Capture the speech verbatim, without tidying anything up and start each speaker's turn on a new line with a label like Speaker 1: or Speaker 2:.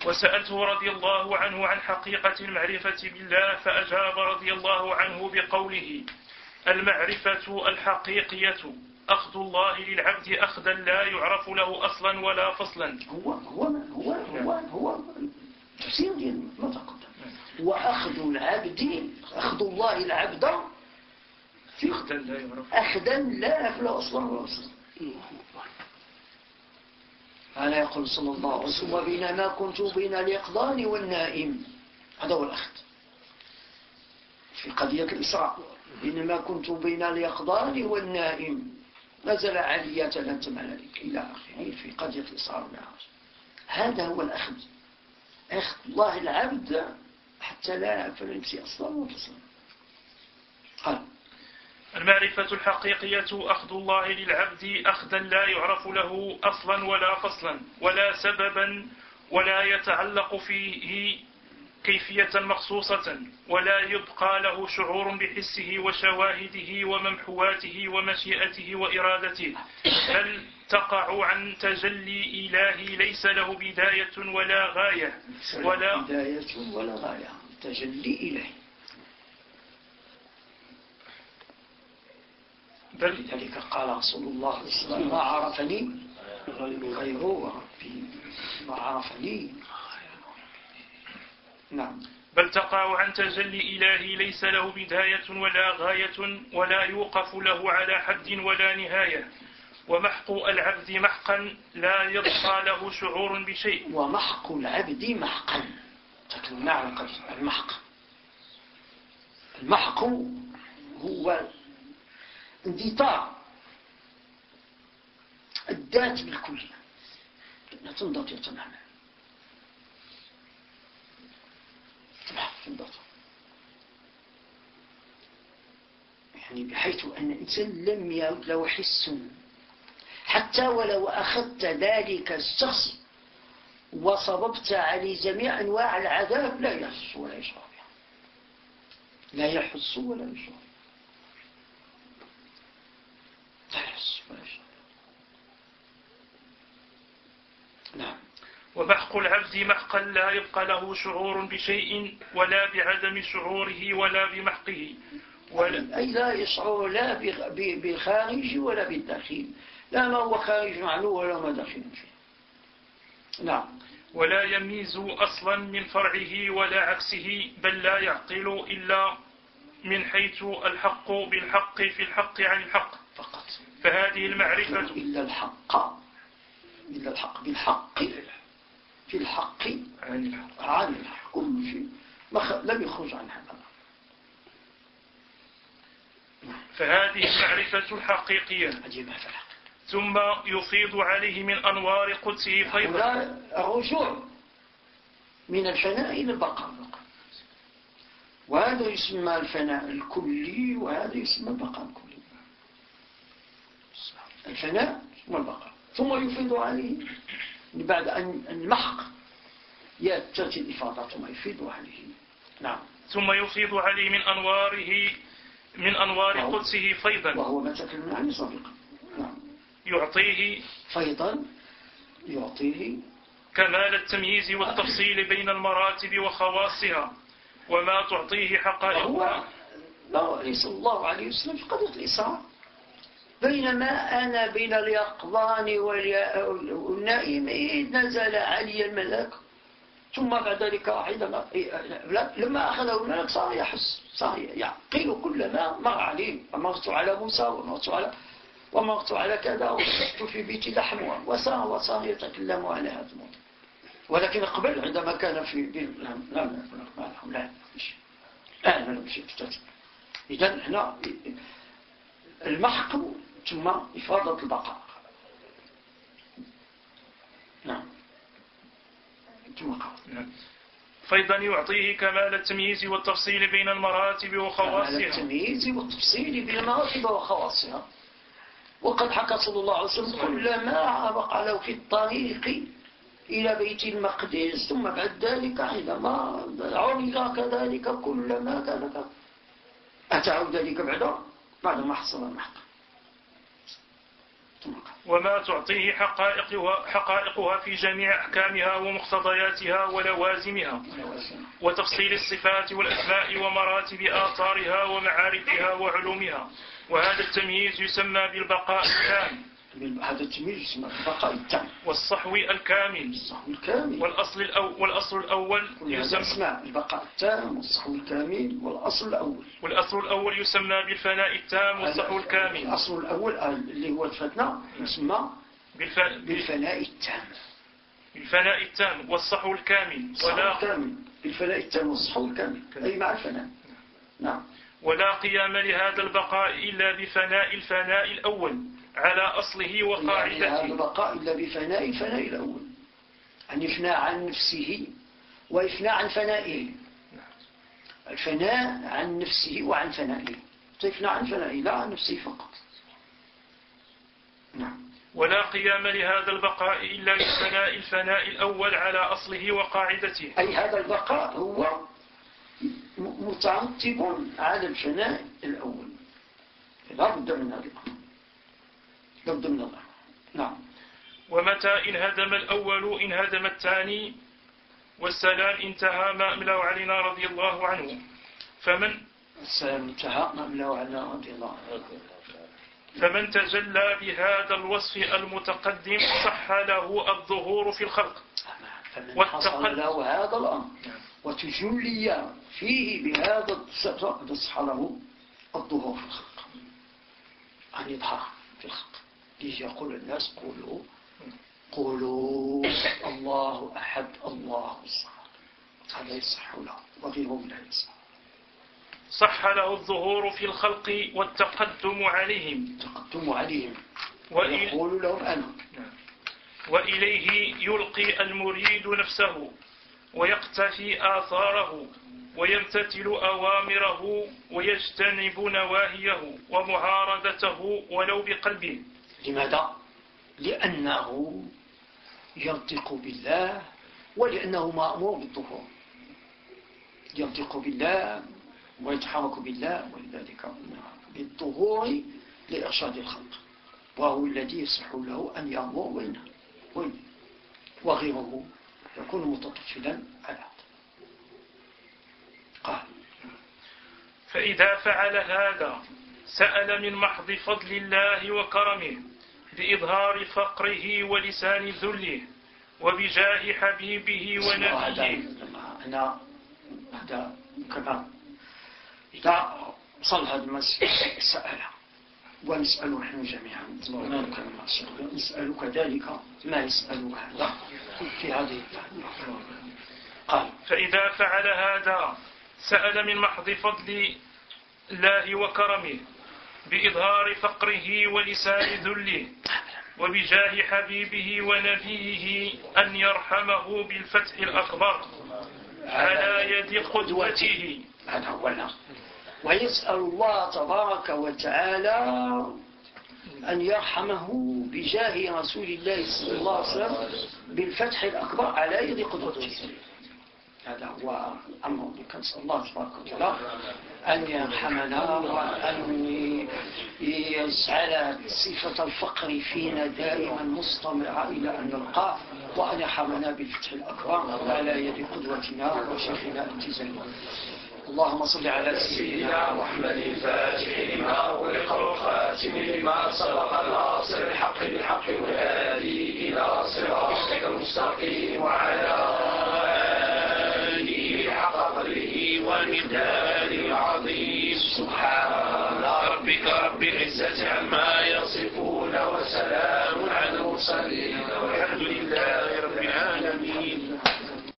Speaker 1: وسألته رضي الله عنه عن حقيقة المعرفة بالله فأجاب رضي الله عنه بقوله: المعرفة الحقيقية أخذ الله للعبد أخذا لا يعرف له أصلا ولا فصلا.
Speaker 2: هو هو هو هو هو تفسير ديال ما تقدم. وأخذ العبد أخذ الله العبد
Speaker 1: في أخذا لا يعرف
Speaker 2: أخذا لا يعرف له أصلا ولا فصلا. أنا يقول صلى الله عليه وسلم: وبينما كنت بين اليقظان والنائم. هذا هو الأخذ في قضية الإسراء. بينما كنت بين اليقظان والنائم نزل علي تلتم على ذلك إلى آخره في قضية الإسراء والمعراج. هذا هو الأخذ، أخذ الله العبد حتى لا يعرف نفسه أصلا وفصلا. قال:
Speaker 1: المعرفة الحقيقية أخذ الله للعبد أخذا لا يعرف له أصلا ولا فصلا ولا سببا ولا يتعلق فيه كيفية مخصوصة ولا يبقى له شعور بحسه وشواهده وممحواته ومشيئته وإرادته، بل تقع عن تجلي إلهي ليس له بداية ولا غاية
Speaker 2: ولا بداية ولا غاية. تجلي إلهي. بل لذلك قال رسول الله صلى الله عليه وسلم: ما عرفني غيره وربي ما عرفني. نعم.
Speaker 1: بل تقع عن تجلي إلهي ليس له بداية ولا غاية ولا يوقف له على حد ولا نهاية، ومحق العبد محقا لا يبقى له شعور بشيء.
Speaker 2: ومحق العبد محقا تكلمنا عن المحق. المحق هو اندثار الذات بالكلية، لا تنضطر تماما، تنضطر يعني بحيث أن الإنسان لم يعد له حس، حتى ولو أخذت ذلك الشخص وصببت عليه جميع أنواع العذاب لا يحس ولا يشعر بها، لا يحس ولا يشعر، لا يحس ولا يشعر. نعم.
Speaker 1: ومحق العبد محقا لا يبقى له شعور بشيء ولا بعدم شعوره ولا بمحقه،
Speaker 2: ولا أي لا يشعر لا بالخارج ولا بالداخل، لا ما هو خارج عنه ولا ما داخل فيه. نعم.
Speaker 1: ولا يميز أصلا من فرعه ولا عكسه، بل لا يعقل إلا من حيث الحق بالحق في الحق عن الحق
Speaker 2: فقط.
Speaker 1: فهذه المعرفة
Speaker 2: إلا الحق إلا الحق بالحق في الحق
Speaker 1: عن الحق
Speaker 2: عن الحق كل شيء لم يخرج عن هذا.
Speaker 1: فهذه المعرفة الحقيقية. ثم يفيض عليه من أنوار قدسه فيضا.
Speaker 2: الرجوع من الفناء إلى البقاء، وهذا يسمى الفناء الكلي وهذا يسمى البقاء الكلي. الفناء ثم البقاء، ثم يفيض عليه بعد أن المحق يأتي الإفاضة ثم يفيض عليه. نعم.
Speaker 1: ثم يفيض عليه من أنواره من أنوار قدسه فيضا،
Speaker 2: وهو ما تكلمنا عنه سابقا. نعم.
Speaker 1: يعطيه
Speaker 2: فيضا، يعطيه
Speaker 1: كمال التمييز والتفصيل بين المراتب وخواصها وما تعطيه حقائقها.
Speaker 2: لا ليس الله عليه وسلم في قضية الإسراء، بينما أنا بين اليقظان والنائم نزل علي الملك، ثم بعد ذلك حينما لما أخذه الملك صار يحس، صار يعقل كل ما مر عليه. ومرت على موسى ومرت على ومرت على كذا وشفت في بيتي لحم، وصار وصار يتكلم على هذا الموضوع. ولكن قبل عندما كان في لا لا لا لا لا لا لا إذن هنا المحق ثم إفاضة البقاء. نعم. ثم قال
Speaker 1: فإذا يعطيه كمال التمييز والتفصيل بين المراتب وخواصها.
Speaker 2: كمال التمييز والتفصيل بين المراتب وخواصها. وقد حكى صلى الله عليه وسلم: كلما بقى له في الطريق إلى بيت المقدس ثم بعد ذلك حينما عرض كذلك كلما كان أتعود ذلك بعد بعد ما حصل المحق.
Speaker 1: وما تعطيه حقائقها, حقائقها في جميع أحكامها ومقتضياتها ولوازمها، وتفصيل الصفات والأسماء ومراتب آثارها ومعارفها وعلومها. وهذا التمييز يسمى بالبقاء التام.
Speaker 2: هذا التمييز يسمى بالبقاء التام
Speaker 1: والصحو الكامل.
Speaker 2: الصحو الكامل.
Speaker 1: والأصل الأول والأصل الأول
Speaker 2: يسمى البقاء التام والصحو الكامل والأصل الأول.
Speaker 1: والأصل الأول يسمى بالفناء التام والصحو الكامل.
Speaker 2: الأصل الأول اللي هو الفتنة يسمى
Speaker 1: بالف...
Speaker 2: بالفناء التام.
Speaker 1: بالفناء التام والصحو الكامل.
Speaker 2: ولا الكامل بالفناء التام والصحو الكامل أي مع الفناء. نعم.
Speaker 1: ولا قيام لهذا البقاء إلا بفناء الفناء الأول على أصله وقاعدته.
Speaker 2: هذا البقاء إلا بفناء الفناء الأول، أن يفنى عن نفسه ويفنى عن فنائه. الفناء عن نفسه وعن فنائه، يفنى عن فنائه لا عن نفسه فقط. نعم.
Speaker 1: ولا قيام لهذا البقاء إلا بفناء الفناء الأول على أصله وقاعدته.
Speaker 2: أي هذا البقاء هو مترتب على الفناء الأول، لا بد من هذا البقاء، لا بد من الله. نعم.
Speaker 1: ومتى انهدم الأول انهدم الثاني، والسلام انتهى ما أملاه علينا رضي الله عنه. فمن
Speaker 2: السلام انتهى ما أملاه علينا رضي الله عنه.
Speaker 1: فمن تجلى بهذا الوصف المتقدم صح له الظهور في الخلق.
Speaker 2: فمن حصل له هذا الأمر وتجلي فيه بهذا الصفة صح له الظهور في الخلق، أن يظهر في الخلق. يجي يقول الناس قولوا قولوا الله أحد الله الصمد، هذا يصح له وغيره لا يصح.
Speaker 1: صح له الظهور في الخلق والتقدم عليهم.
Speaker 2: التقدم عليهم ويقول لهم أنا.
Speaker 1: وإليه يلقي المريد نفسه ويقتفي آثاره ويمتثل أوامره ويجتنب نواهيه ومعارضته ولو بقلبه.
Speaker 2: لماذا؟ لأنه ينطق بالله ولأنه مأمور بالظهور، ينطق بالله ويتحرك بالله، ولذلك بالظهور لإرشاد الخلق، وهو الذي يصح له أن يأمر وينهى، وغيره يكون متطفلا على هذا. قال:
Speaker 1: فإذا فعل هذا سأل من محض فضل الله وكرمه بإظهار فقره ولسان ذله وبجاه حبيبه ونبيه.
Speaker 2: أنا هذا كما إذا صل هذا المسجد سأل، ونسأل نحن جميعا نسأل كذلك ما يسأل هذا في هذه التعليم. قال:
Speaker 1: فإذا فعل هذا سأل من محض فضل الله وكرمه بإظهار فقره ولسان ذله وبجاه حبيبه ونبيه أن يرحمه بالفتح الأكبر على يد قدوته.
Speaker 2: هذا هو الأمر. ويسأل الله تبارك وتعالى أن يرحمه بجاه رسول الله صلى الله عليه وسلم بالفتح الأكبر على يد قدوته. هذا هو الأمر. نسأل الله تبارك وتعالى أن يرحمنا وأن يجعل صفة الفقر فينا دائما مستمرة إلى أن نلقاه، وأن يرحمنا بالفتح الأكبر على يد قدوتنا وشيخنا التزامنا. اللهم صل على سيدنا محمد الفاتح لما أغلق والخاتم لما سبق الناصر الحق بالحق والهادي إلى صراطك المستقيم وعلى آله حق قدره والمقدار العظيم. سبحان ربك رب العزة عما يصفون وسلام على المرسلين والحمد لله رب العالمين.